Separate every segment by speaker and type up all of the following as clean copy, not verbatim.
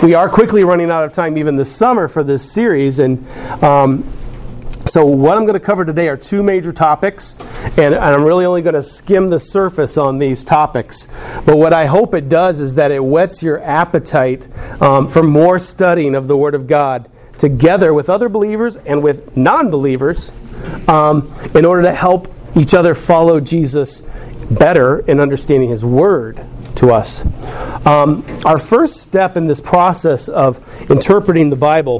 Speaker 1: We are quickly running out of time even this summer for this series, and so what I'm going to cover today are two major topics, and I'm really only going to skim the surface on these topics. But what I hope it does is that it whets your appetite for more studying of the Word of God together with other believers and with non-believers in order to help each other follow Jesus better in understanding His Word to us. Our first step in this process of interpreting the Bible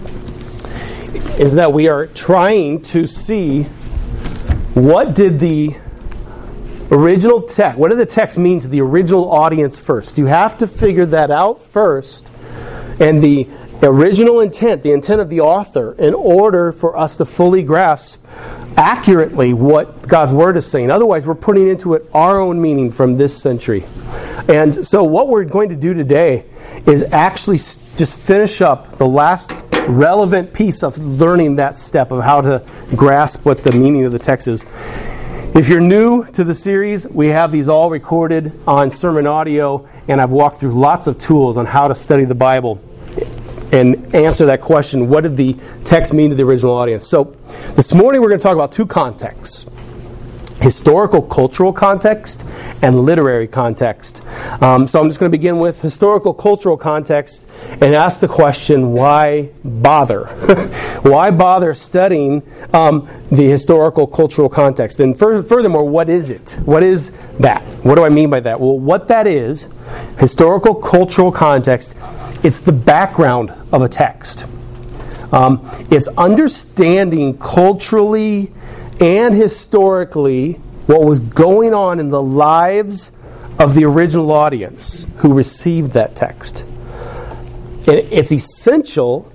Speaker 1: is that we are trying to see what did the original text, what did the text mean to the original audience first. You have to figure that out first, and the original intent, the intent of the author, in order for us to fully grasp accurately what God's Word is saying. Otherwise, we're putting into it our own meaning from this century. And so what we're going to do today is actually just finish up the last relevant piece of learning that step of how to grasp what the meaning of the text is. If you're new to the series, we have these all recorded on sermon audio, and I've walked through lots of tools on how to study the Bible and answer that question, what did the text mean to the original audience? So this morning we're going to talk about two contexts: historical cultural context and literary context. So I'm just going to begin with historical cultural context and ask the question, why bother? Why bother studying the historical cultural context? And furthermore, what is it? What is that? What do I mean by that? Well, what that is, historical cultural context, it's the background of a text. It's understanding culturally and historically what was going on in the lives of the original audience who received that text. It's essential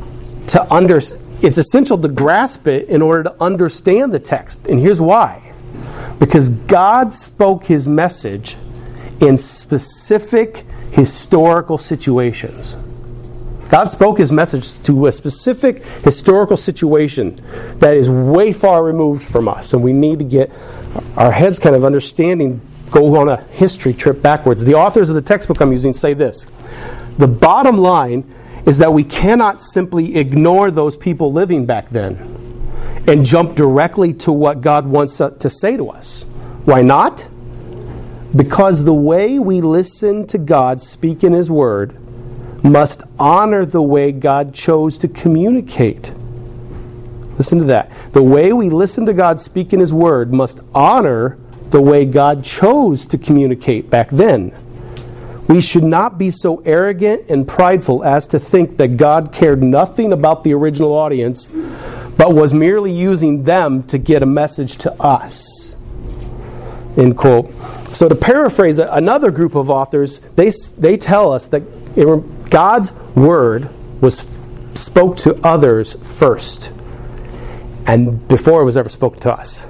Speaker 1: to grasp it in order to understand the text. And here's why. Because God spoke His message in specific historical situations. God spoke His message to a specific historical situation that is way far removed from us, and we need to get our heads kind of understanding, go on a history trip backwards. The authors of the textbook I'm using say this: the bottom line is that we cannot simply ignore those people living back then and jump directly to what God wants to say to us. Why not? Because the way we listen to God speak in His Word must honor the way God chose to communicate. Listen to that. The way we listen to God speak in His Word must honor the way God chose to communicate back then. We should not be so arrogant and prideful as to think that God cared nothing about the original audience, but was merely using them to get a message to us. End quote. So to paraphrase another group of authors, they tell us that God's Word spoke to others first, and before it was ever spoken to us.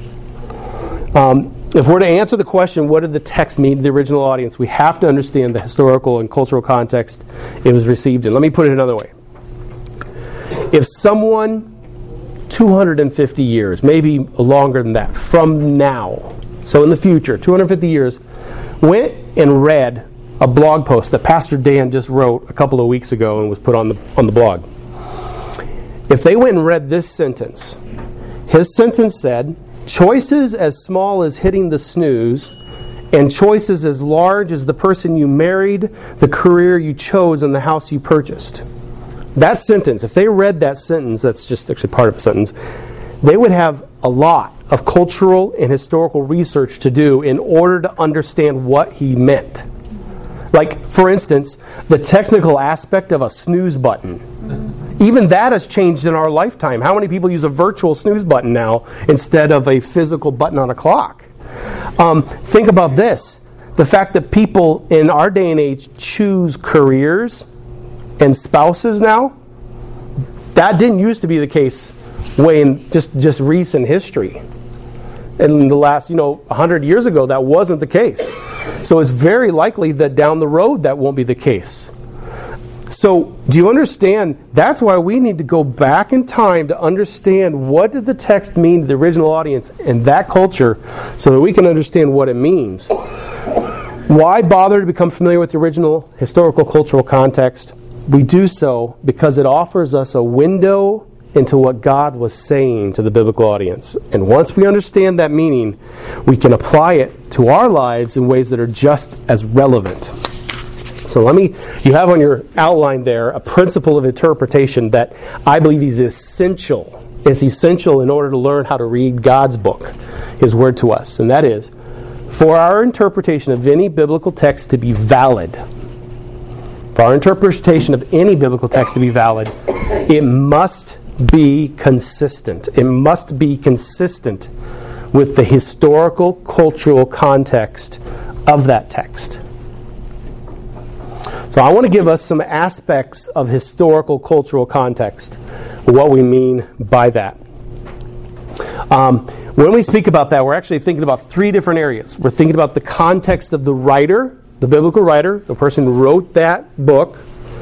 Speaker 1: If we're to answer the question, what did the text mean to the original audience, we have to understand the historical and cultural context it was received in. Let me put it another way. If someone 250 years, maybe longer than that, from now, so in the future, 250 years, went and read a blog post that Pastor Dan just wrote a couple of weeks ago and was put on the blog. If they went and read this sentence, his sentence said, "Choices as small as hitting the snooze and choices as large as the person you married, the career you chose, and the house you purchased." That sentence, if they read that sentence, that's just actually part of a sentence, they would have a lot of cultural and historical research to do in order to understand what he meant. Like, for instance, the technical aspect of a snooze button. Even that has changed in our lifetime. How many people use a virtual snooze button now instead of a physical button on a clock? Think about this. The fact that people in our day and age choose careers and spouses now, that didn't used to be the case way in just recent history. In the last, 100 years ago, that wasn't the case. So it's very likely that down the road that won't be the case. So, do you understand? That's why we need to go back in time to understand what did the text mean to the original audience and that culture so that we can understand what it means. Why bother to become familiar with the original historical cultural context? We do so because it offers us a window into what God was saying to the biblical audience. And once we understand that meaning, we can apply it to our lives in ways that are just as relevant. So you have on your outline there a principle of interpretation that I believe is essential. It's essential in order to learn how to read God's book, His Word to us. And that is, for our interpretation of any biblical text to be valid, it must be consistent. It must be consistent with the historical, cultural context of that text. So I want to give us some aspects of historical, cultural context, what we mean by that. When we speak about that, we're actually thinking about three different areas. We're thinking about the context of the writer, the biblical writer, the person who wrote that book.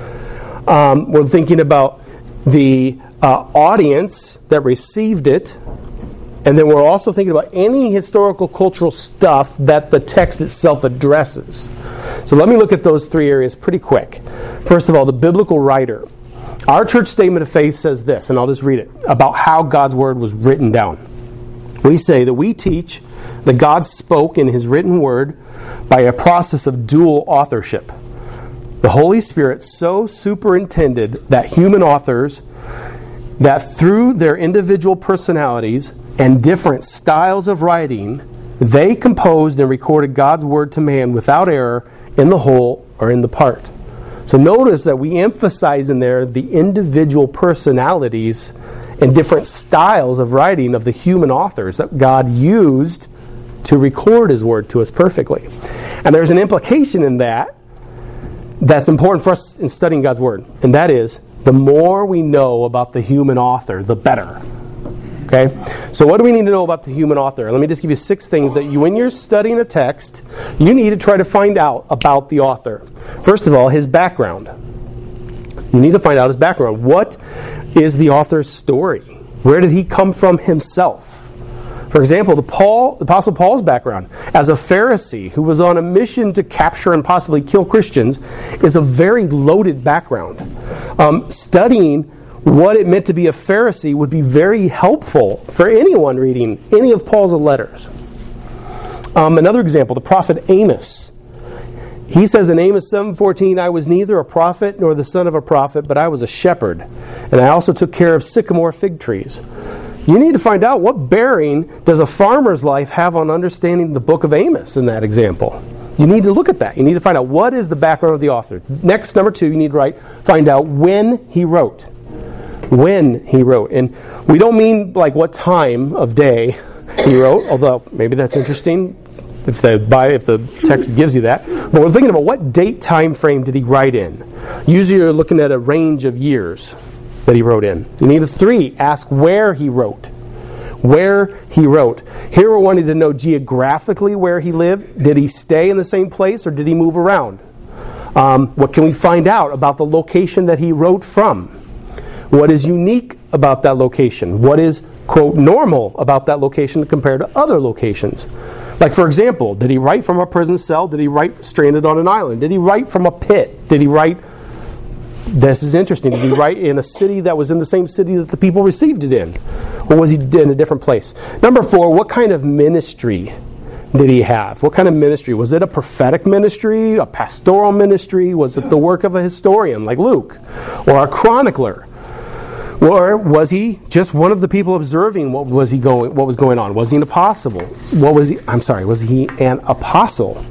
Speaker 1: We're thinking about the audience that received it. And then we're also thinking about any historical, cultural stuff that the text itself addresses. So let me look at those three areas pretty quick. First of all, the biblical writer. Our church statement of faith says this, and I'll just read it, about how God's Word was written down. We say that we teach that God spoke in His written Word by a process of dual authorship. The Holy Spirit so superintended that human authors, that through their individual personalities and different styles of writing, they composed and recorded God's Word to man without error in the whole or in the part. So notice that we emphasize in there the individual personalities and different styles of writing of the human authors that God used to record His Word to us perfectly. And there's an implication in that that's important for us in studying God's Word. And that is, the more we know about the human author, the better. Okay? So what do we need to know about the human author? Let me just give you 6 things that when you're studying a text, you need to try to find out about the author. First of all, his background. You need to find out his background. What is the author's story? Where did he come from himself? For example, the Apostle Paul's background as a Pharisee who was on a mission to capture and possibly kill Christians is a very loaded background. Studying what it meant to be a Pharisee would be very helpful for anyone reading any of Paul's letters. Another example, the prophet Amos. He says in Amos 7:14, I was neither a prophet nor the son of a prophet, but I was a shepherd, and I also took care of sycamore fig trees. You need to find out what bearing does a farmer's life have on understanding the book of Amos in that example. You need to look at that. You need to find out what is the background of the author. Next, number 2, you need to find out when he wrote. When he wrote. And we don't mean like what time of day he wrote, although maybe that's interesting if the text gives you that. But we're thinking about what date time frame did he write in. Usually you're looking at a range of years that he wrote in. You need 3, ask where he wrote. Where he wrote. Here we're wanting to know geographically where he lived. Did he stay in the same place or did he move around? What can we find out about the location that he wrote from? What is unique about that location? What is, quote, normal about that location compared to other locations? Like, for example, did he write from a prison cell? Did he write stranded on an island? Did he write from a pit? Did he write, this is interesting, did he write in a city that was in the same city that the people received it in? Or was he in a different place? Number 4, what kind of ministry did he have? What kind of ministry? Was it a prophetic ministry, a pastoral ministry? Was it the work of a historian like Luke? Or a chronicler? Or was he just one of the people observing what was going on? Was he an apostle? Was he an apostle?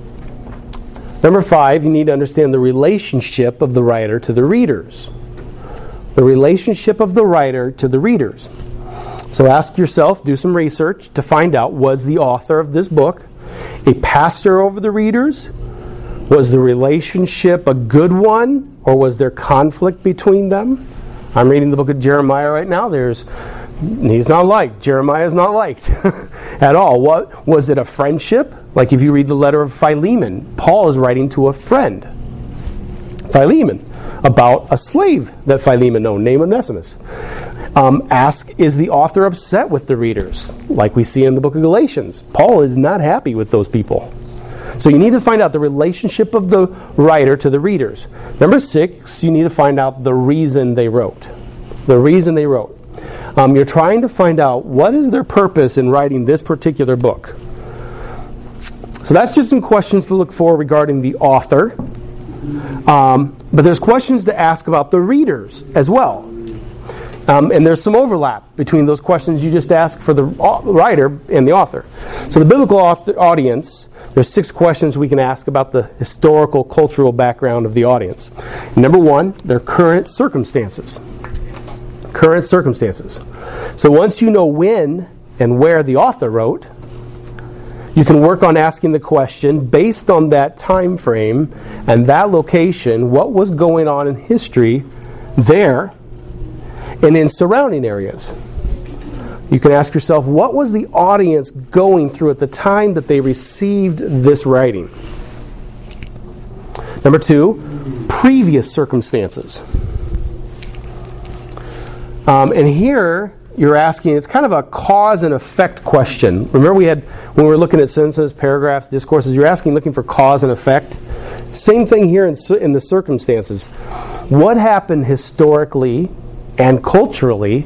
Speaker 1: Number 5, you need to understand the relationship of the writer to the readers. The relationship of the writer to the readers. So ask yourself, do some research to find out, was the author of this book a pastor over the readers? Was the relationship a good one? Or was there conflict between them? I'm reading the book of Jeremiah right now. He's not liked. Jeremiah is not liked at all. What was it, a friendship? Like if you read the letter of Philemon, Paul is writing to a friend, Philemon, about a slave that Philemon owned, named Onesimus. Ask, is the author upset with the readers? Like we see in the book of Galatians. Paul is not happy with those people. So you need to find out the relationship of the writer to the readers. Number 6, you need to find out the reason they wrote. The reason they wrote. You're trying to find out what is their purpose in writing this particular book. So that's just some questions to look for regarding the author. But there's questions to ask about the readers as well. And there's some overlap between those questions you just asked for the writer and the author. So the biblical audience, there's 6 questions we can ask about the historical, cultural background of the audience. Number 1, their current circumstances. Current circumstances. So once you know when and where the author wrote, you can work on asking the question based on that time frame and that location, what was going on in history there and in surrounding areas. You can ask yourself, what was the audience going through at the time that they received this writing? Number 2, previous circumstances. And here you're asking, it's kind of a cause and effect question. Remember when we were looking at sentences, paragraphs, discourses, you're looking for cause and effect. Same thing here in the circumstances. What happened historically and culturally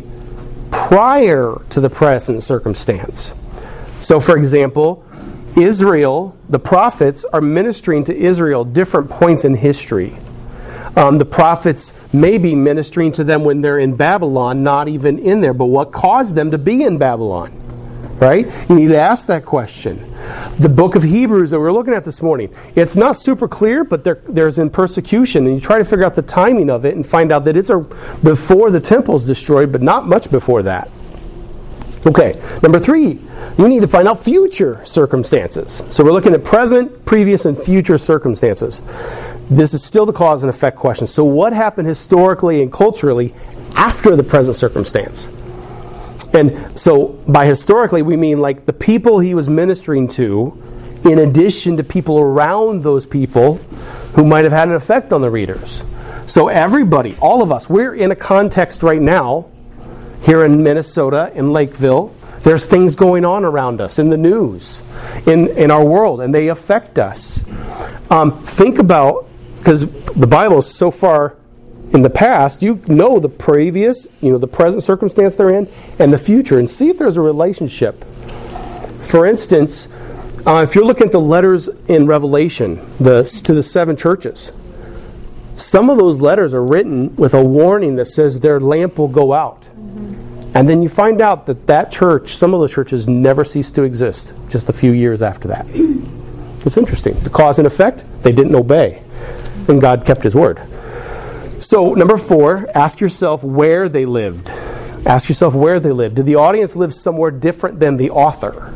Speaker 1: prior to the present circumstance? So, for example, Israel, the prophets are ministering to Israel at different points in history. The prophets may be ministering to them when they're in Babylon, not even in there. But what caused them to be in Babylon? Right? You need to ask that question. The book of Hebrews that we're looking at this morning, it's not super clear, but there's in persecution. And you try to figure out the timing of it and find out that it's before the temple's destroyed, but not much before that. Okay, number 3, you need to find out future circumstances. So we're looking at present, previous, and future circumstances. This is still the cause and effect question. So what happened historically and culturally after the present circumstance? And so by historically, we mean like the people he was ministering to, in addition to people around those people who might have had an effect on the readers. So everybody, all of us, we're in a context right now, here in Minnesota, in Lakeville. There's things going on around us in the news, in our world, and they affect us. Think about, because the Bible is so far in the past, you know the previous, the present circumstance they're in, and the future, and see if there's a relationship. For instance, if you're looking at the letters in Revelation, to the 7 churches, some of those letters are written with a warning that says their lamp will go out. And then you find out that church, some of the churches never ceased to exist just a few years after that. It's interesting. The cause and effect, they didn't obey. And God kept His word. So, number 4, ask yourself where they lived. Ask yourself where they lived. Did the audience live somewhere different than the author?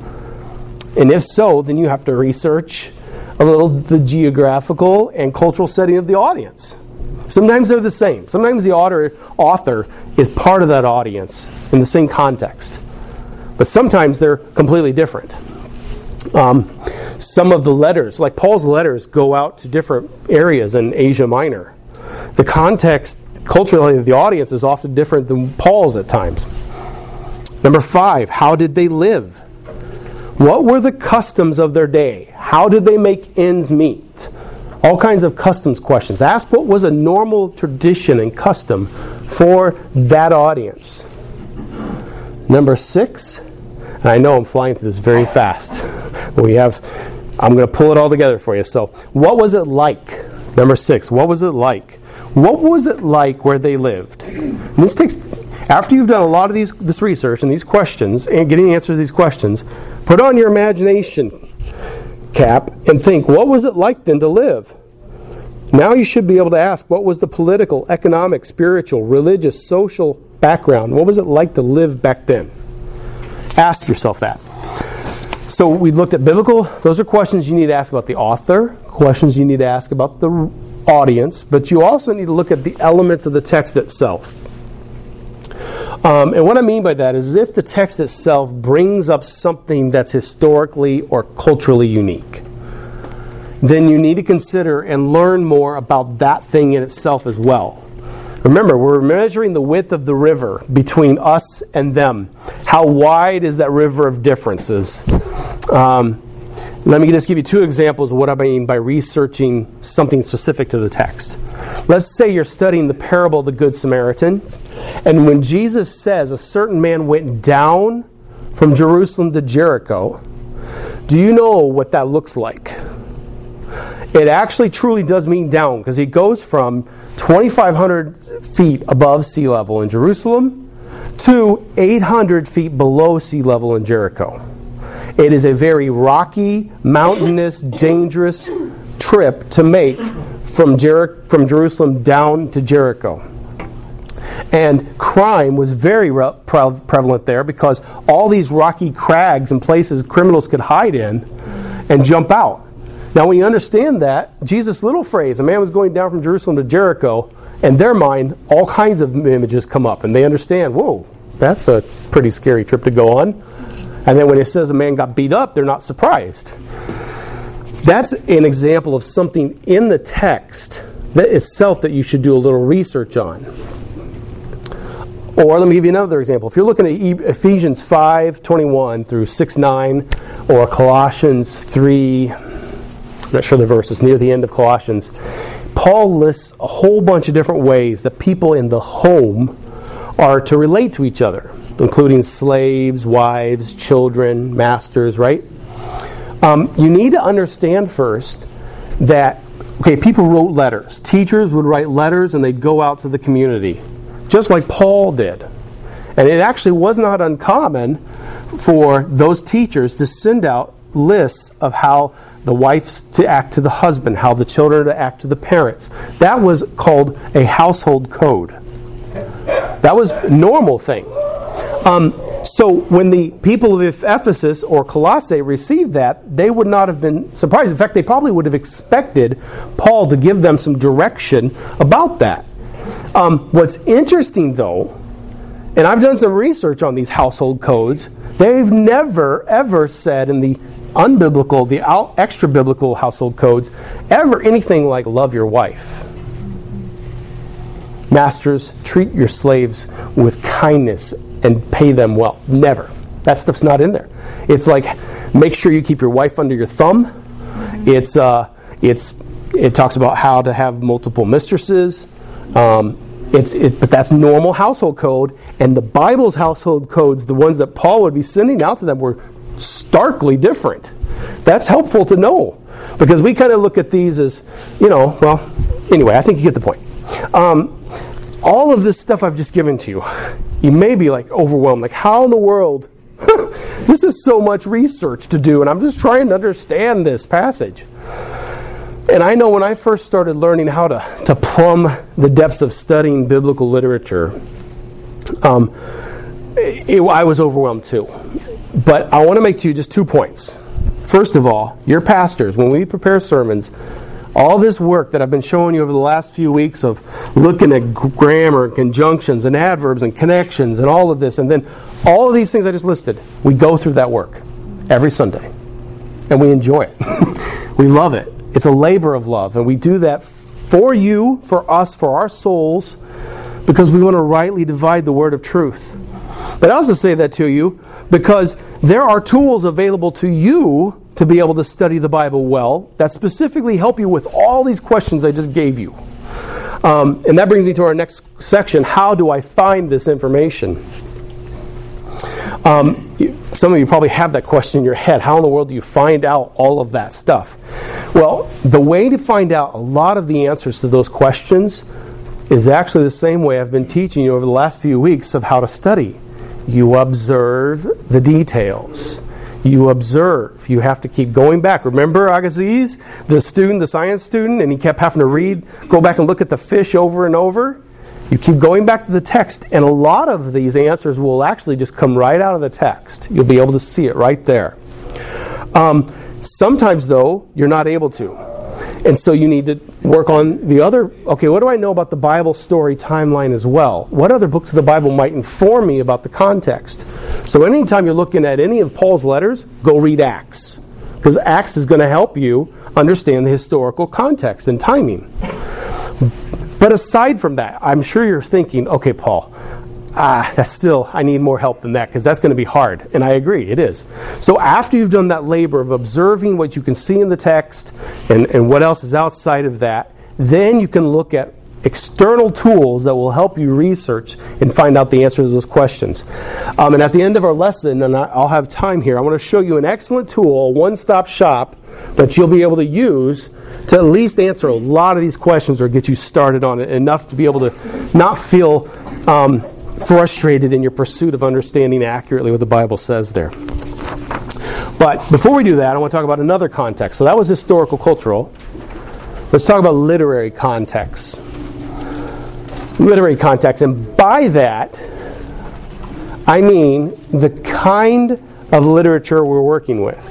Speaker 1: And if so, then you have to research a little the geographical and cultural setting of the audience. Sometimes they're the same. Sometimes the author is part of that audience in the same context. But sometimes they're completely different. Some of the letters, like Paul's letters, go out to different areas in Asia Minor. The context, culturally, of the audience is often different than Paul's at times. Number 5, how did they live? What were the customs of their day? How did they make ends meet? All kinds of customs questions. Ask what was a normal tradition and custom for that audience. Number 6, and I know I'm flying through this very fast. I'm going to pull it all together for you. So, what was it like? Number 6, what was it like? What was it like where they lived? And this takes, after you've done a lot of this research and these questions and getting answers to these questions, put on your imagination cap and think, what was it like then to live? Now you should be able to ask, what was the political, economic, spiritual, religious, social background? What was it like to live back then? Ask yourself that. So we looked at biblical, those are questions you need to ask about the author, questions you need to ask about the audience, but you also need to look at the elements of the text itself. And what I mean by that is if the text itself brings up something that's historically or culturally unique, then you need to consider and learn more about that thing in itself as well. Remember, we're measuring the width of the river between us and them. How wide is that river of differences? Let me just give you two examples of what I mean by researching something specific to the text. Let's say you're studying the parable of the Good Samaritan, and when Jesus says a certain man went down from Jerusalem to Jericho, do you know what that looks like? It actually truly does mean down, because he goes from 2,500 feet above sea level in Jerusalem to 800 feet below sea level in Jericho. It is a very rocky, mountainous, dangerous trip to make from Jerusalem down to Jericho. And crime was very prevalent there because all these rocky crags and places criminals could hide in and jump out. Now, when you understand that, Jesus' little phrase, a man was going down from Jerusalem to Jericho, in their mind, all kinds of images come up, and they understand, whoa, that's a pretty scary trip to go on. And then when it says a man got beat up, they're not surprised. That's an example of something in the text that itself that you should do a little research on. Or let me give you another example. If you're looking at Ephesians 5:21 through 6:9, or Colossians 3, I'm not sure the verse, it's near the end of Colossians, Paul lists a whole bunch of different ways that people in the home are to relate to each other, including slaves, wives, children, masters, right? You need to understand first that, people wrote letters. Teachers would write letters and they'd go out to the community, just like Paul did. And it actually was not uncommon for those teachers to send out lists of how the wife to act to the husband, how the children to act to the parents. That was called a household code. That was a normal thing. So when the people of Ephesus or Colossae received that, they would not have been surprised. In fact, they probably would have expected Paul to give them some direction about that. What's interesting, though, and I've done some research on these household codes, they've never, ever said in the unbiblical, the extra-biblical household codes, ever anything like love your wife. Masters, treat your slaves with kindness and pay them well. Never. That stuff's not in there. It's like, make sure you keep your wife under your thumb. It talks about how to have multiple mistresses. But that's normal household code, and the Bible's household codes, the ones that Paul would be sending out to them, were starkly different. That's helpful to know, because we kind of look at these as, anyway, I think you get the point. All of this stuff I've just given to you, you may be like overwhelmed, like how in the world, this is so much research to do, and I'm just trying to understand this passage. And I know when I first started learning how to plumb the depths of studying biblical literature, I was overwhelmed too. But I want to make to you just 2 points. First of all, your pastors, when we prepare sermons, all this work that I've been showing you over the last few weeks of looking at grammar and conjunctions and adverbs and connections and all of this, and then all of these things I just listed, we go through that work every Sunday. And we enjoy it. We love it. It's a labor of love, and we do that for you, for us, for our souls, because we want to rightly divide the word of truth. But I also say that to you because there are tools available to you to be able to study the Bible well that specifically help you with all these questions I just gave you. And that brings me to our next section. How do I find this information? Some of you probably have that question in your head. How in the world do you find out all of that stuff? Well, the way to find out a lot of the answers to those questions is actually the same way I've been teaching you over the last few weeks of how to study. You observe the details. You observe. You have to keep going back. Remember Agassiz, the science student, and he kept having to go back and look at the fish over and over? You keep going back to the text, and a lot of these answers will actually just come right out of the text. You'll be able to see it right there. Sometimes, though, you're not able to. And so you need to work on the other, what do I know about the Bible story timeline as well? What other books of the Bible might inform me about the context? So anytime you're looking at any of Paul's letters, go read Acts. Because Acts is going to help you understand the historical context and timing. But aside from that, I'm sure you're thinking, okay, Paul, I need more help than that, because that's going to be hard. And I agree, it is. So after you've done that labor of observing what you can see in the text and what else is outside of that, then you can look at external tools that will help you research and find out the answers to those questions. And at the end of our lesson, and I'll have time here, I want to show you an excellent tool, a one-stop shop, that you'll be able to use to at least answer a lot of these questions or get you started on it enough to be able to not feel frustrated in your pursuit of understanding accurately what the Bible says there. But before we do that, I want to talk about another context. So that was historical, cultural. Let's talk about literary context. Literary context, and by that, I mean the kind of literature we're working with.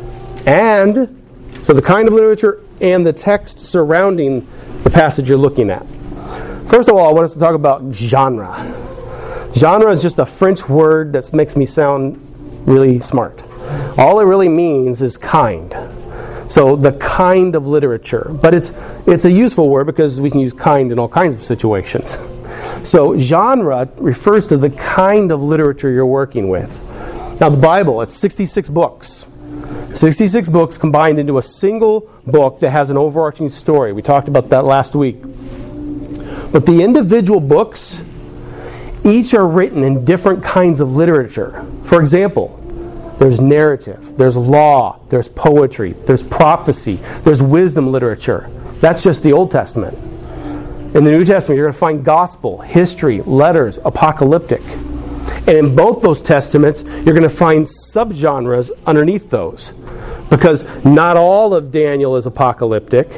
Speaker 1: And so the kind of literature and the text surrounding the passage you're looking at. First of all, I want us to talk about genre. Genre is just a French word that makes me sound really smart. All it really means is kind. So the kind of literature. But it's a useful word because we can use kind in all kinds of situations. So genre refers to the kind of literature you're working with. Now the Bible, it's 66 books. 66 books combined into a single book that has an overarching story. We talked about that last week. But the individual books, each are written in different kinds of literature. For example, there's narrative, there's law, there's poetry, there's prophecy, there's wisdom literature. That's just the Old Testament. In the New Testament, you're going to find gospel, history, letters, apocalyptic. And in both those testaments, you're going to find subgenres underneath those. Because not all of Daniel is apocalyptic.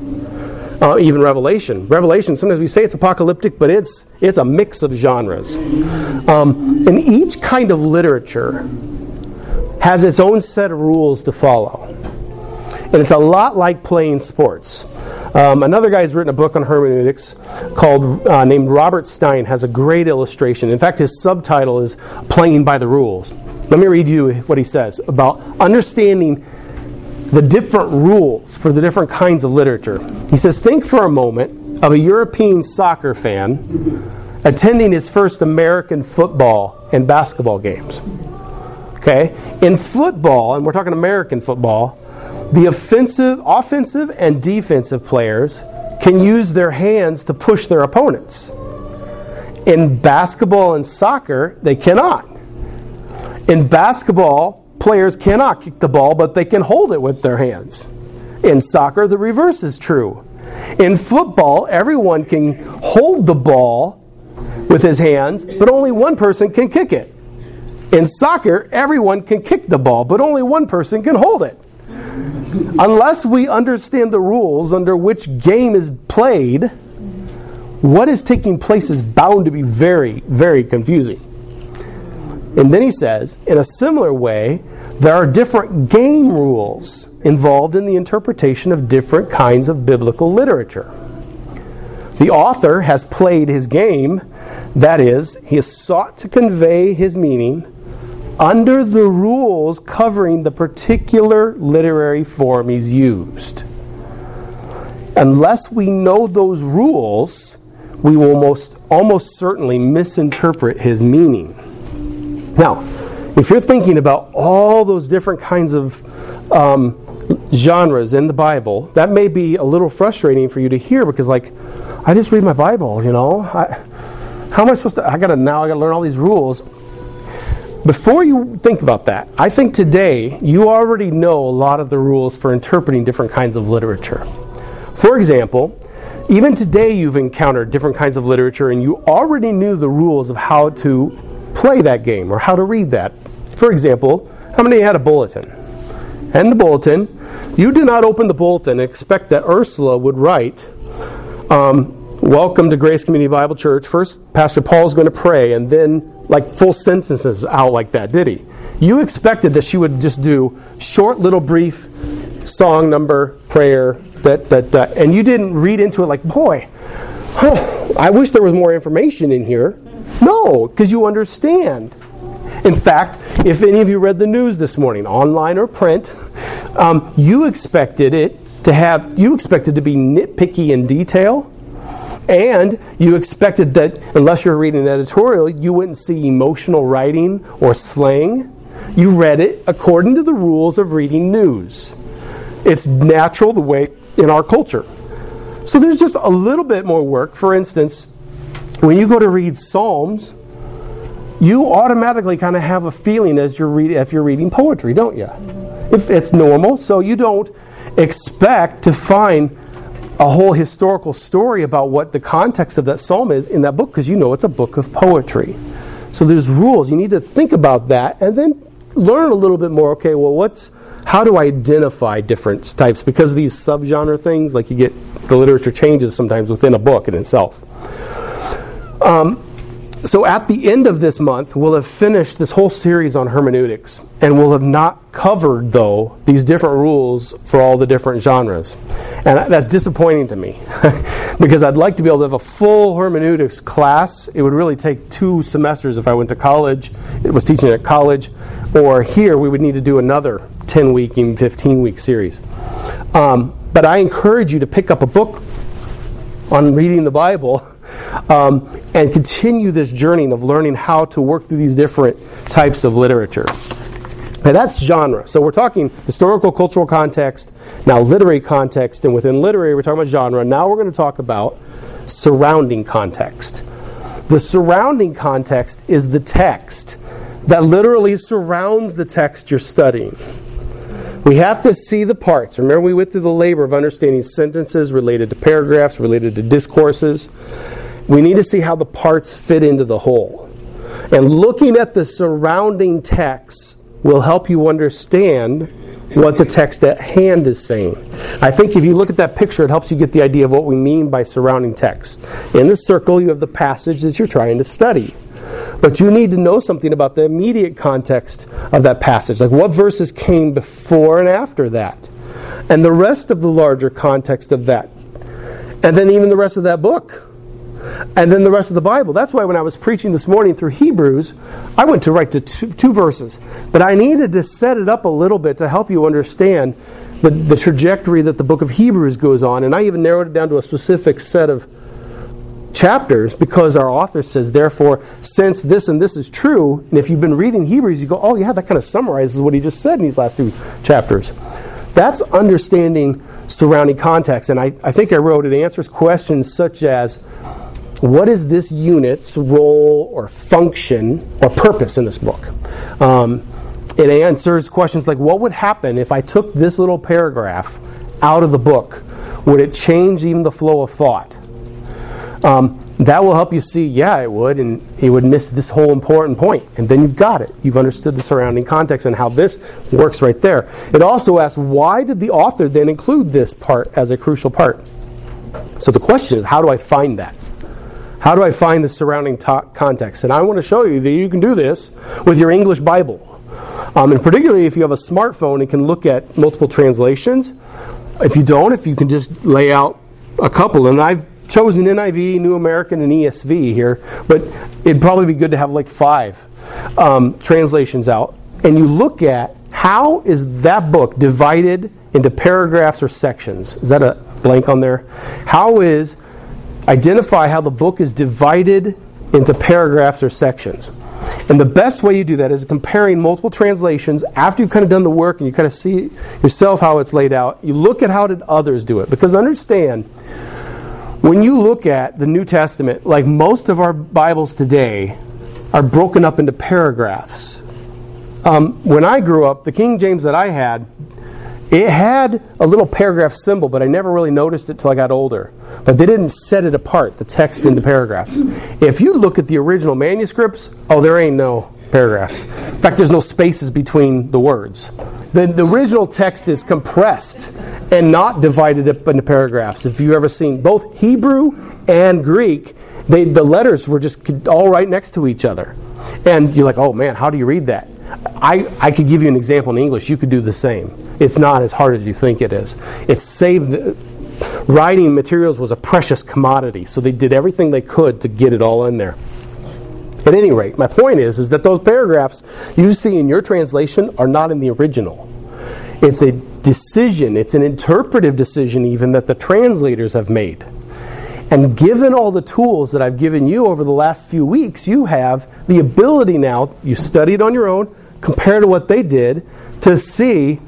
Speaker 1: Even Revelation. Revelation, sometimes we say it's apocalyptic, but it's a mix of genres. And each kind of literature has its own set of rules to follow. And it's a lot like playing sports. Another guy's written a book on hermeneutics named Robert Stein, has a great illustration. In fact, his subtitle is Playing by the Rules. Let me read you what he says about understanding the different rules for the different kinds of literature. He says, think for a moment of a European soccer fan attending his first American football and basketball games. Okay? In football, and we're talking American football, the offensive and defensive players can use their hands to push their opponents. In basketball and soccer, they cannot. In basketball, players cannot kick the ball, but they can hold it with their hands. In soccer, the reverse is true. In football, everyone can hold the ball with his hands, but only one person can kick it. In soccer, everyone can kick the ball, but only one person can hold it. Unless we understand the rules under which game is played, what is taking place is bound to be very, very confusing. And then he says, in a similar way, there are different game rules involved in the interpretation of different kinds of biblical literature. The author has played his game, that is, he has sought to convey his meaning under the rules covering the particular literary form he's used. Unless we know those rules, we will almost certainly misinterpret his meaning. Now, if you're thinking about all those different kinds of genres in the Bible, that may be a little frustrating for you to hear because, I just read my Bible, how am I supposed to? I got to learn all these rules. Before you think about that, I think today you already know a lot of the rules for interpreting different kinds of literature. For example, even today you've encountered different kinds of literature and you already knew the rules of how to play that game or how to read that. For example, how many had a bulletin? And the bulletin, you do not open the bulletin and expect that Ursula would write, welcome to Grace Community Bible Church. First, Pastor Paul's going to pray, and then full sentences out like that, did he? You expected that she would just do short, little, brief song number, prayer, and you didn't read into it I wish there was more information in here. No, because you understand. In fact, if any of you read the news this morning, online or print, you expected to be nitpicky in detail And you expected that unless you're reading an editorial, you wouldn't see emotional writing or slang. You read it according to the rules of reading news. It's natural the way in our culture. So there's just a little bit more work. For instance, when you go to read Psalms, you automatically kind of have a feeling as if you're reading poetry, don't you? If it's normal, so you don't expect to find a whole historical story about what the context of that psalm is in that book, because you know it's a book of poetry. So there's rules. You need to think about that and then learn a little bit more. Okay, well, how do I identify different types? Because of these subgenre things, like you get the literature changes sometimes within a book in itself. So at the end of this month, we'll have finished this whole series on hermeneutics, and we'll have not covered, though, these different rules for all the different genres. And that's disappointing to me, because I'd like to be able to have a full hermeneutics class. It would really take 2 semesters if I went to college. It was teaching at college. Or here, we would need to do another 10-week, even 15-week series. But I encourage you to pick up a book on reading the Bible and continue this journey of learning how to work through these different types of literature. Now that's genre. So we're talking historical, cultural context, now literary context, and within literary we're talking about genre. Now we're going to talk about surrounding context. The surrounding context is the text that literally surrounds the text you're studying. We have to see the parts. Remember, we went through the labor of understanding sentences related to paragraphs, related to discourses. We need to see how the parts fit into the whole. And looking at the surrounding text will help you understand what the text at hand is saying. I think if you look at that picture, it helps you get the idea of what we mean by surrounding text. In the circle, you have the passage that you're trying to study. But you need to know something about the immediate context of that passage. Like what verses came before and after that. And the rest of the larger context of that. And then even the rest of that book. And then the rest of the Bible. That's why when I was preaching this morning through Hebrews, I went to write to two verses. But I needed to set it up a little bit to help you understand the trajectory that the book of Hebrews goes on. And I even narrowed it down to a specific set of chapters because our author says, therefore, since this and this is true, and if you've been reading Hebrews, you go, oh yeah, that kind of summarizes what he just said in these last 2 chapters. That's understanding surrounding context. And I think I wrote, it answers questions such as, what is this unit's role or function or purpose in this book? It answers questions like, what would happen if I took this little paragraph out of the book? Would it change even the flow of thought? That will help you see, yeah, it would, and you would miss this whole important point. And then you've got it. You've understood the surrounding context and how this works right there. It also asks, why did the author then include this part as a crucial part? So the question is, how do I find that? How do I find the surrounding context? And I want to show you that you can do this with your English Bible. And particularly if you have a smartphone and can look at multiple translations. If you don't, if you can just lay out a couple. And I've chosen NIV, New American, and ESV here. But it'd probably be good to have like 5 translations out. And you look at how is that book divided into paragraphs or sections. Is that a blank on there? Identify how the book is divided into paragraphs or sections. And the best way you do that is comparing multiple translations after you've kind of done the work and you kind of see yourself how it's laid out. You look at how did others do it. Because understand, when you look at the New Testament, like most of our Bibles today are broken up into paragraphs. When I grew up, the King James that I had, it had a little paragraph symbol, but I never really noticed it till I got older. But they didn't set it apart, the text into paragraphs. If you look at the original manuscripts, there ain't no paragraphs. In fact, there's no spaces between the words. The original text is compressed and not divided up into paragraphs. If you've ever seen both Hebrew and Greek, the letters were just all right next to each other. And you're like, oh man, how do you read that? I could give you an example in English. You could do the same. It's not as hard as you think it is. It's saved. Writing materials was a precious commodity, so they did everything they could to get it all in there. At any rate, my point is that those paragraphs you see in your translation are not in the original. It's a decision. It's an interpretive decision even that the translators have made. And given all the tools that I've given you over the last few weeks, you have the ability now, you studied on your own, compared to what they did, to see,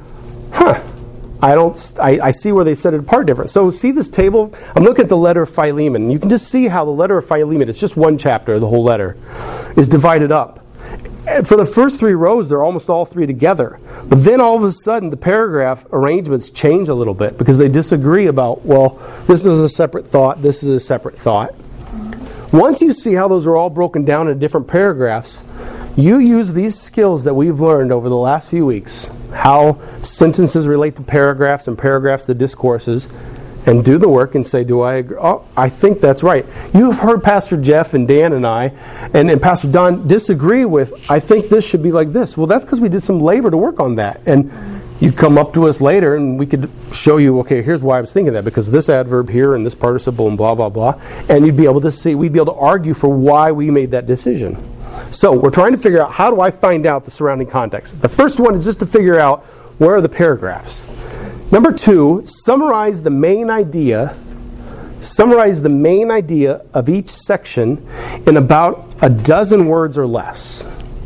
Speaker 1: I see where they set it apart different. So see this table? I'm looking at the letter of Philemon. You can just see how the letter of Philemon, it's just one chapter, the whole letter, is divided up. And for the first 3 rows, they're almost all 3 together. But then all of a sudden, the paragraph arrangements change a little bit because they disagree about, well, this is a separate thought, this is a separate thought. Once you see how those are all broken down in different paragraphs, you use these skills that we've learned over the last few weeks, how sentences relate to paragraphs and paragraphs to discourses, and do the work and say, do I agree? Oh, I think that's right. You've heard Pastor Jeff and Dan and I, and Pastor Don disagree with, I think this should be like this. Well, that's because we did some labor to work on that. And you come up to us later and we could show you, okay, here's why I was thinking that, because this adverb here and this participle and blah, blah, blah. And you'd be able to see, we'd be able to argue for why we made that decision. So we're trying to figure out, how do I find out the surrounding context? The first one is just to figure out, where are the paragraphs? Number 2, summarize the main idea of each section in about a dozen words or less.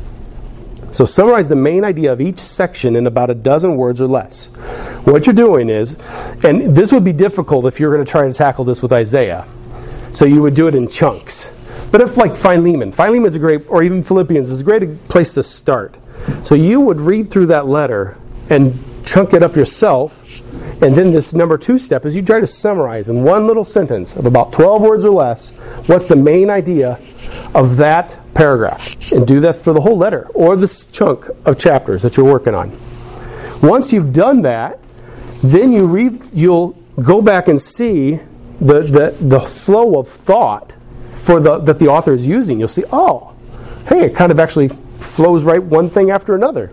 Speaker 1: So summarize the main idea of each section in about a dozen words or less. What you're doing is, and this would be difficult if you're going to try to tackle this with Isaiah, so you would do it in chunks. But if like Philemon's a great, or even Philippians is a great place to start. So you would read through that letter and chunk it up yourself. And then this number 2 step is you try to summarize in one little sentence of about 12 words or less what's the main idea of that paragraph. And do that for the whole letter or this chunk of chapters that you're working on. Once you've done that, then you'll go back and see the flow of thought that the author is using. You'll see, oh, hey, it kind of actually flows right one thing after another.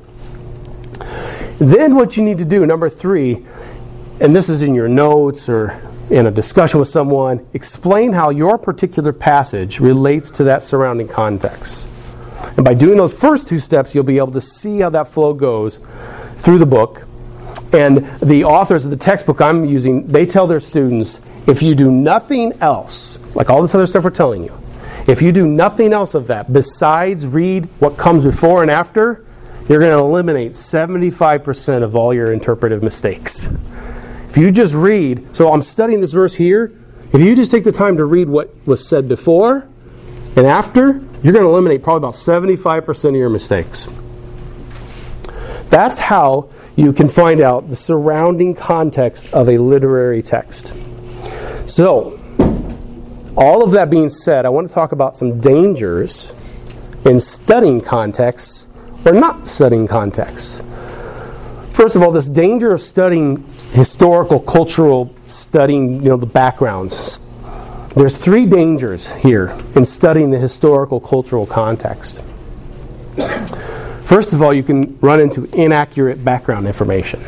Speaker 1: Then what you need to do, number 3, and this is in your notes or in a discussion with someone, explain how your particular passage relates to that surrounding context. And by doing those first 2 steps, you'll be able to see how that flow goes through the book. And the authors of the textbook I'm using, they tell their students, if you do nothing else, like all this other stuff we're telling you, if you do nothing else of that besides read what comes before and after, you're going to eliminate 75% of all your interpretive mistakes. If you just read, so I'm studying this verse here, if you just take the time to read what was said before and after, you're going to eliminate probably about 75% of your mistakes. That's how you can find out the surrounding context of a literary text. So, all of that being said, I want to talk about some dangers in studying contexts or not studying contexts. First of all, this danger of studying historical, cultural, studying, the backgrounds. There's 3 dangers here in studying the historical, cultural context. First of all, you can run into inaccurate background information.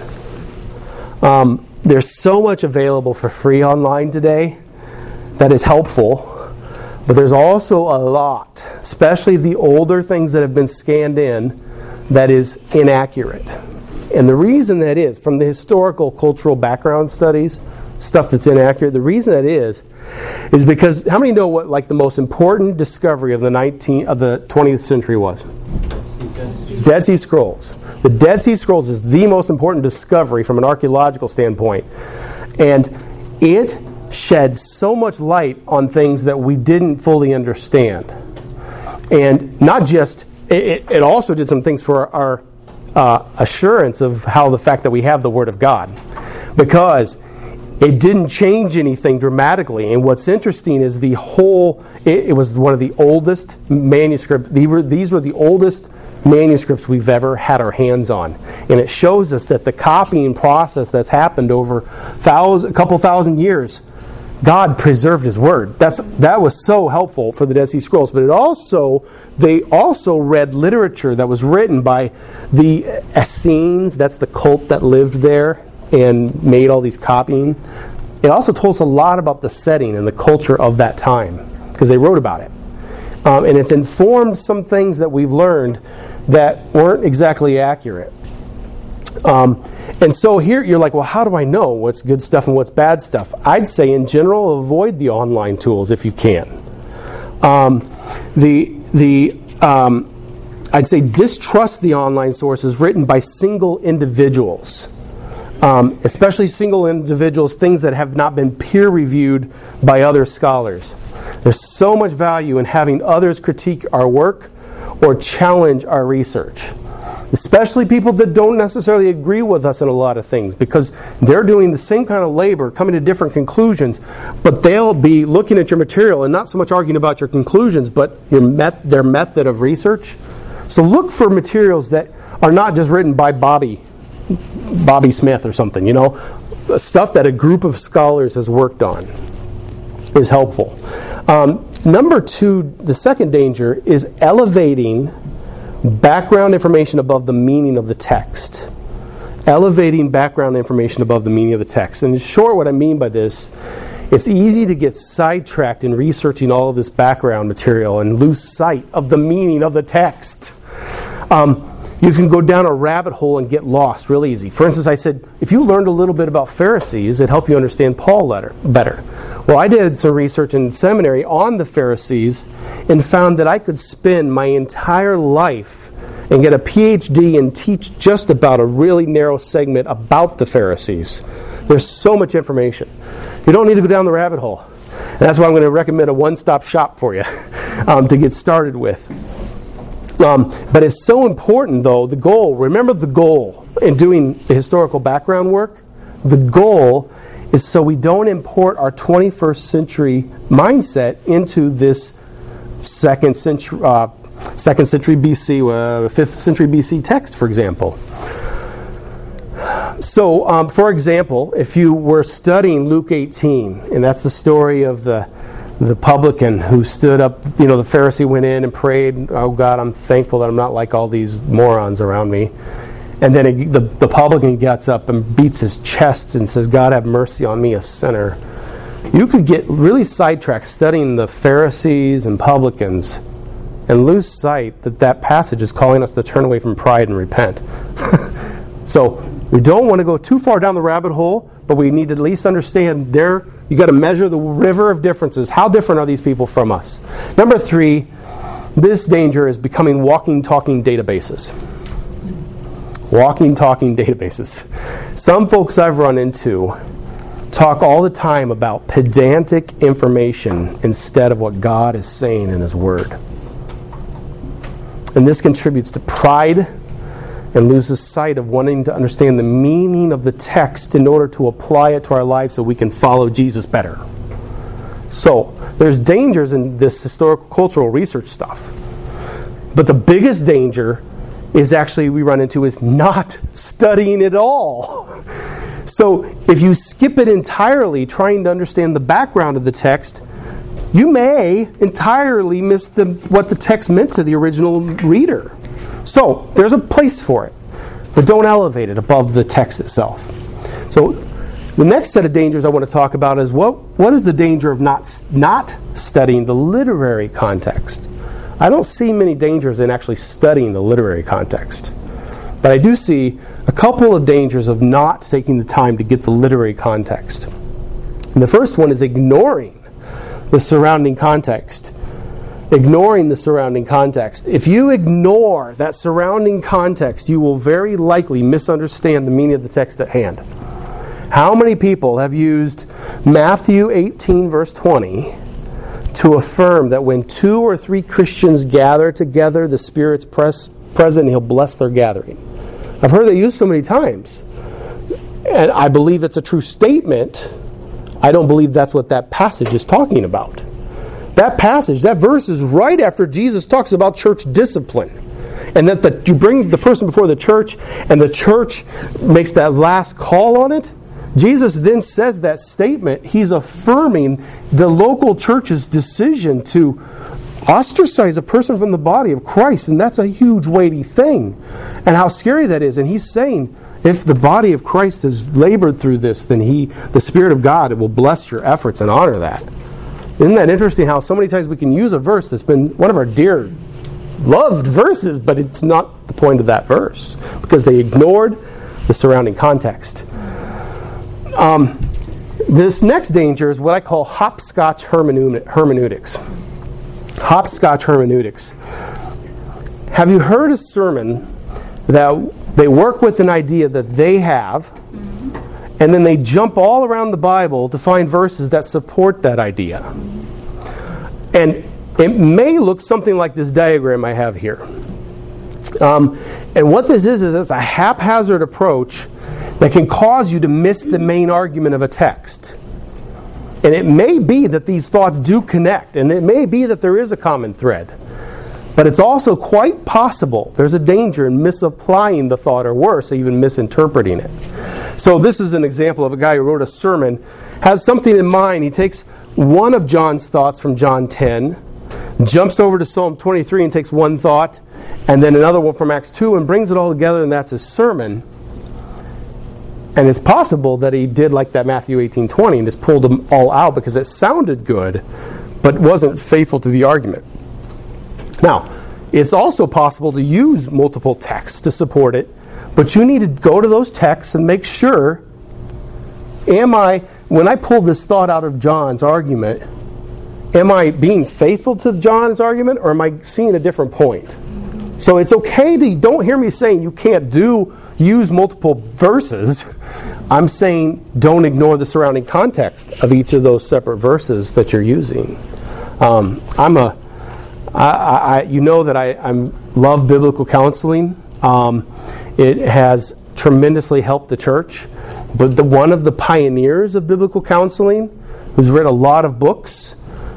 Speaker 1: There's so much available for free online today that is helpful, but there's also a lot, especially the older things that have been scanned in, that is inaccurate. And the reason that is, from the historical, cultural background studies, stuff that's inaccurate, the reason that is because, how many know what the most important discovery of the 20th century was? Dead Sea Scrolls. The Dead Sea Scrolls is the most important discovery from an archaeological standpoint. And it sheds so much light on things that we didn't fully understand. And not just, it also did some things for our assurance of how the fact that we have the Word of God. Because it didn't change anything dramatically. And what's interesting is it was one of the oldest manuscripts. These were the oldest manuscripts we've ever had our hands on. And it shows us that the copying process that's happened over a couple thousand years, God preserved His Word. That was so helpful for the Dead Sea Scrolls. But they also read literature that was written by the Essenes. That's the cult that lived there and made all these copying. It also told us a lot about the setting and the culture of that time because they wrote about it. And it's informed some things that we've learned that weren't exactly accurate. And so here you're like, well, how do I know what's good stuff and what's bad stuff? I'd say in general, avoid the online tools if you can. I'd say distrust the online sources written by single individuals, especially single individuals, things that have not been peer-reviewed by other scholars. There's so much value in having others critique our work or challenge our research, especially people that don't necessarily agree with us in a lot of things, because they're doing the same kind of labor, coming to different conclusions, but they'll be looking at your material and not so much arguing about your conclusions, but their method of research. So look for materials that are not just written by Bobby Smith or something, stuff that a group of scholars has worked on is helpful. Number 2, the second danger is elevating background information above the meaning of the text. Elevating background information above the meaning of the text. And in short, what I mean by this, it's easy to get sidetracked in researching all of this background material and lose sight of the meaning of the text. You can go down a rabbit hole and get lost real easy. For instance, I said, if you learned a little bit about Pharisees, it'd help you understand Paul better. Well, I did some research in seminary on the Pharisees and found that I could spend my entire life and get a PhD and teach just about a really narrow segment about the Pharisees. There's so much information. You don't need to go down the rabbit hole. And that's why I'm going to recommend a one-stop shop for you to get started with. But it's so important, though, remember the goal in doing the historical background work? The goal is so we don't import our 21st century mindset into this second century BC, 5th century BC text, for example. So, for example, if you were studying Luke 18, and that's the story of the publican who stood up, the Pharisee went in and prayed, oh God, I'm thankful that I'm not like all these morons around me. And then the publican gets up and beats his chest and says, God, have mercy on me, a sinner. You could get really sidetracked studying the Pharisees and publicans and lose sight that passage is calling us to turn away from pride and repent. So we don't want to go too far down the rabbit hole, but we need to at least understand you got to measure the river of differences. How different are these people from us? Number 3, this danger is becoming walking, talking databases. Walking, talking databases. Some folks I've run into talk all the time about pedantic information instead of what God is saying in His Word. And this contributes to pride and loses sight of wanting to understand the meaning of the text in order to apply it to our lives so we can follow Jesus better. So, there's dangers in this historical cultural research stuff. But the biggest danger we run into is not studying at all. So, if you skip it entirely, trying to understand the background of the text, you may entirely miss what the text meant to the original reader. So, there's a place for it, but don't elevate it above the text itself. So, the next set of dangers I want to talk about is what is the danger of not studying the literary context? I don't see many dangers in actually studying the literary context, but I do see a couple of dangers of not taking the time to get the literary context. And the first one is ignoring the surrounding context. Ignoring the surrounding context. If you ignore that surrounding context, you will very likely misunderstand the meaning of the text at hand. How many people have used Matthew 18, verse 20, to affirm that when 2 or 3 Christians gather together, the Spirit's present and He'll bless their gathering? I've heard it used so many times. And I believe it's a true statement. I don't believe that's what that passage is talking about. That passage, that verse is right after Jesus talks about church discipline. And that you bring the person before the church and the church makes that last call on it. Jesus then says that statement. He's affirming the local church's decision to ostracize a person from the body of Christ. And that's a huge, weighty thing. And how scary that is. And He's saying, if the body of Christ has labored through this, then the Spirit of God will bless your efforts and honor that. Isn't that interesting how so many times we can use a verse that's been one of our dear loved verses, but it's not the point of that verse because they ignored the surrounding context. This next danger is what I call hopscotch hermeneutics. Hopscotch hermeneutics. Have you heard a sermon that they work with an idea that they have, and then they jump all around the Bible to find verses that support that idea? And it may look something like this diagram I have here. And what this is it's a haphazard approach that can cause you to miss the main argument of a text. And it may be that these thoughts do connect, and it may be that there is a common thread. But it's also quite possible there's a danger in misapplying the thought, or worse, even misinterpreting it. So this is an example of a guy who wrote a sermon, has something in mind. He takes one of John's thoughts from John 10, jumps over to Psalm 23 and takes one thought, and then another one from Acts 2, and brings it all together, and that's his sermon. And it's possible that he did like that Matthew 18:20 and just pulled them all out because it sounded good, but wasn't faithful to the argument. Now, it's also possible to use multiple texts to support it, but you need to go to those texts and make sure, when I pull this thought out of John's argument, am I being faithful to John's argument, or am I seeing a different point? So it's okay to, don't hear me saying you can't use multiple verses. I'm saying don't ignore the surrounding context of each of those separate verses that you're using. You know that I love biblical counseling. It has tremendously helped the church. But one of the pioneers of biblical counseling, who's read a lot of books,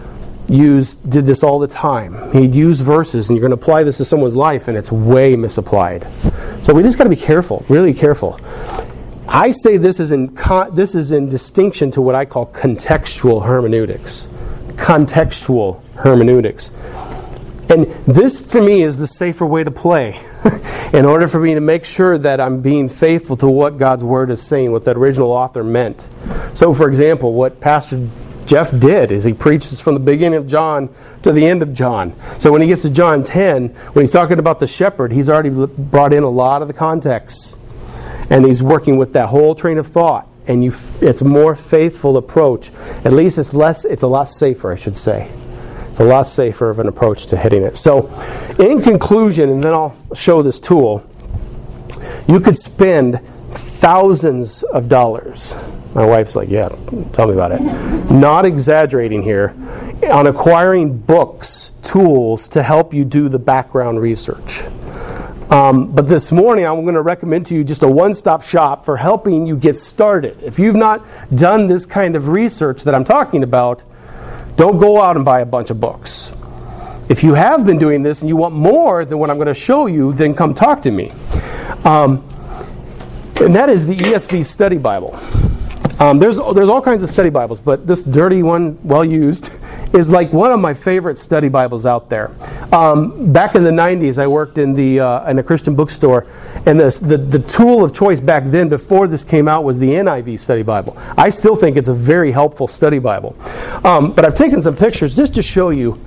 Speaker 1: did this all the time. He'd use verses, and you're going to apply this to someone's life, and it's way misapplied. So we just got to be careful, really careful. I say this is in distinction to what I call contextual hermeneutics. Contextual hermeneutics. And this, for me, is the safer way to play in order for me to make sure that I'm being faithful to what God's Word is saying, what that original author meant. So, for example, what Pastor Jeff did is he preaches from the beginning of John to the end of John. So when he gets to John 10, when he's talking about the shepherd, he's already brought in a lot of the context. And he's working with that whole train of thought. And it's a more faithful approach. At least it's a lot safer, I should say. It's a lot safer of an approach to hitting it. So, in conclusion, and then I'll show this tool, you could spend thousands of dollars. My wife's like, yeah, tell me about it. Not exaggerating here, on acquiring books, tools to help you do the background research. But this morning, I'm going to recommend to you just a one-stop shop for helping you get started. If you've not done this kind of research that I'm talking about, don't go out and buy a bunch of books. If you have been doing this and you want more than what I'm going to show you, then come talk to me. And that is the ESV Study Bible. There's all kinds of study Bibles, but this dirty one, well used, is like one of my favorite study Bibles out there. Back in the 90s, I worked in a Christian bookstore, and the tool of choice back then, before this came out, was the NIV Study Bible. I still think it's a very helpful study Bible. But I've taken some pictures just to show you.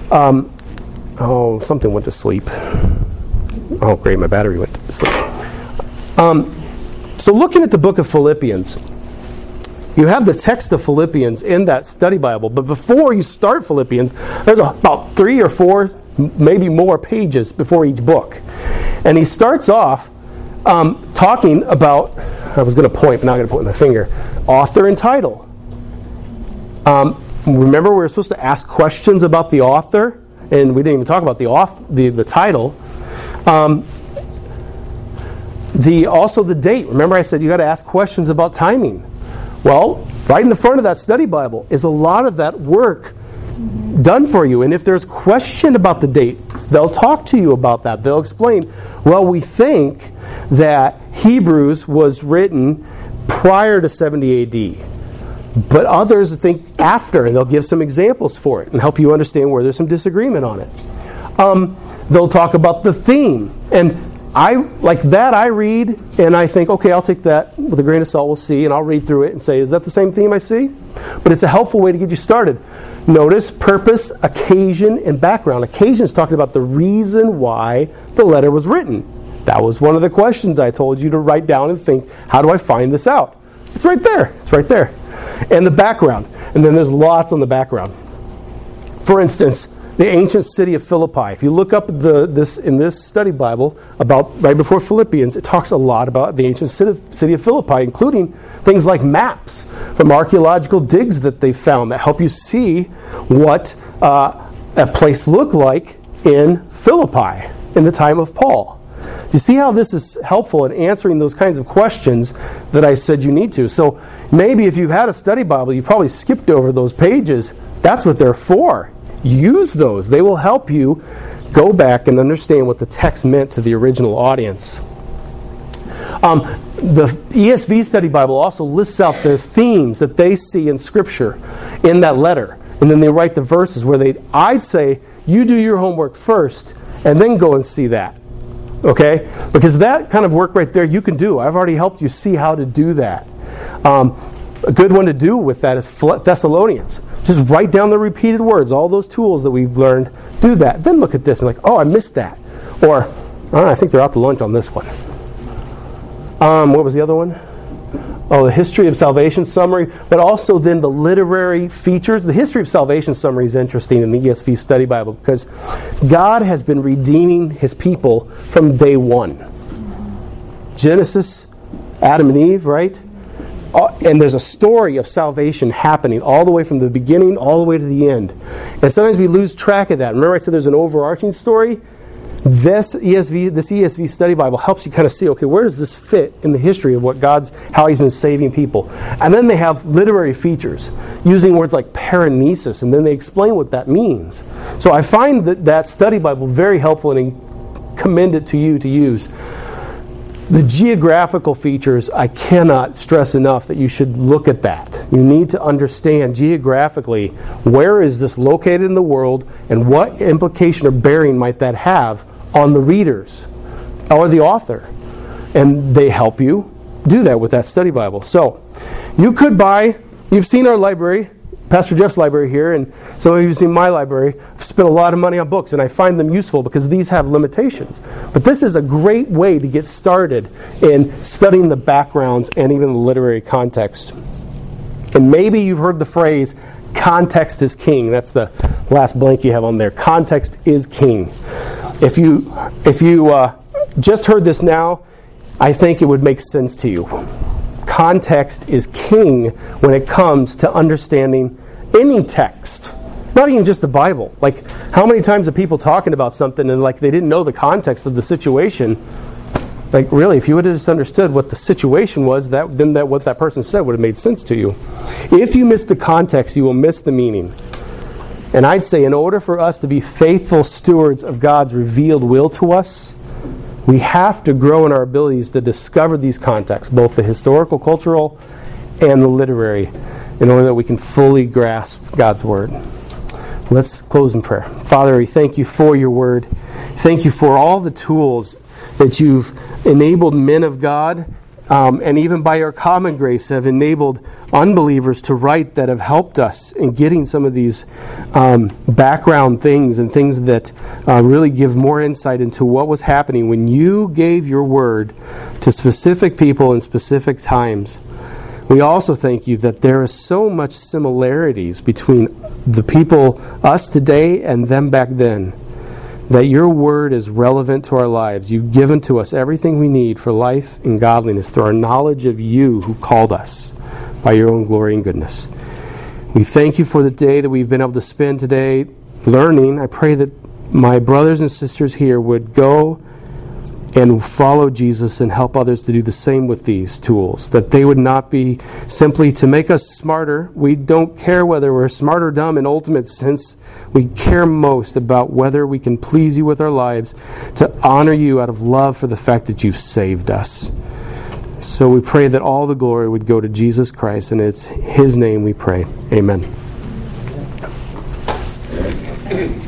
Speaker 1: Something went to sleep. Oh, great, my battery went to sleep. So looking at the book of Philippians, you have the text of Philippians in that study Bible, but before you start Philippians, there's about 3 or 4, maybe more pages before each book. And he starts off talking about, I was going to point, but now I'm going to point my finger, author and title. Remember, we were supposed to ask questions about the author, and we didn't even talk about the title. Also the date. Remember, I said you got to ask questions about timing. Well, right in the front of that study Bible is a lot of that work done for you. And if there's question about the dates, they'll talk to you about that. They'll explain, well, we think that Hebrews was written prior to 70 AD. But others think after, and they'll give some examples for it and help you understand where there's some disagreement on it. They'll talk about the theme. And I read, and I think, okay, I'll take that with a grain of salt, we'll see, and I'll read through it and say, is that the same theme I see? But it's a helpful way to get you started. Notice purpose, occasion, and background. Occasion is talking about the reason why the letter was written. That was one of the questions I told you to write down and think, how do I find this out? It's right there. It's right there. And the background. And then there's lots on the background. For instance, the ancient city of Philippi. If you look up this in this study Bible, about right before Philippians, it talks a lot about the ancient city of Philippi, including things like maps from archaeological digs that they found that help you see what a place looked like in Philippi in the time of Paul. You see how this is helpful in answering those kinds of questions that I said you need to. So maybe if you've had a study Bible, you probably skipped over those pages. That's what they're for. Use those. They will help you go back and understand what the text meant to the original audience. The ESV Study Bible also lists out their themes that they see in Scripture in that letter. And then they write the verses where I'd say, you do your homework first and then go and see that. Okay? Because that kind of work right there you can do. I've already helped you see how to do that. A good one to do with that is Thessalonians. Just write down the repeated words, all those tools that we've learned. Do that. Then look at this and like, oh, I missed that. Or, I think they're out to lunch on this one. What was the other one? Oh, the History of Salvation summary, but also then the literary features. The History of Salvation summary is interesting in the ESV Study Bible because God has been redeeming His people from day one. Genesis, Adam and Eve, right? And there's a story of salvation happening all the way from the beginning all the way to the end. And sometimes we lose track of that. Remember I said there's an overarching story? This ESV Study Bible helps you kind of see, okay, where does this fit in the history of how He's been saving people? And then they have literary features using words like paranesis, and then they explain what that means. So I find that Study Bible very helpful and commend it to you to use. The geographical features, I cannot stress enough that you should look at that. You need to understand geographically where is this located in the world and what implication or bearing might that have on the readers or the author. And they help you do that with that study Bible. So you could you've seen our library, Pastor Jeff's library here, and some of you have seen my library. I've spent a lot of money on books, and I find them useful because these have limitations. But this is a great way to get started in studying the backgrounds and even the literary context. And maybe you've heard the phrase, context is king. That's the last blank you have on there. Context is king. If you just heard this now, I think it would make sense to you. Context is king when it comes to understanding any text. Not even just the Bible. Like, how many times are people talking about something and like they didn't know the context of the situation? Like, really, if you would have just understood what the situation was, then what that person said would have made sense to you. If you miss the context, you will miss the meaning. And I'd say in order for us to be faithful stewards of God's revealed will to us, we have to grow in our abilities to discover these contexts, both the historical, cultural, and the literary, in order that we can fully grasp God's Word. Let's close in prayer. Father, we thank You for Your Word. Thank You for all the tools that You've enabled men of God, and even by Your common grace have enabled unbelievers to write that have helped us in getting some of these background things and things that really give more insight into what was happening when You gave Your Word to specific people in specific times. We also thank You that there is so much similarities between the people, us today, and them back then, that Your Word is relevant to our lives. You've given to us everything we need for life and godliness through our knowledge of You who called us by Your own glory and goodness. We thank You for the day that we've been able to spend today learning. I pray that my brothers and sisters here would go and follow Jesus and help others to do the same with these tools, that they would not be simply to make us smarter. We don't care whether we're smart or dumb in ultimate sense. We care most about whether we can please You with our lives, to honor You out of love for the fact that You've saved us. So we pray that all the glory would go to Jesus Christ, and it's His name we pray. Amen.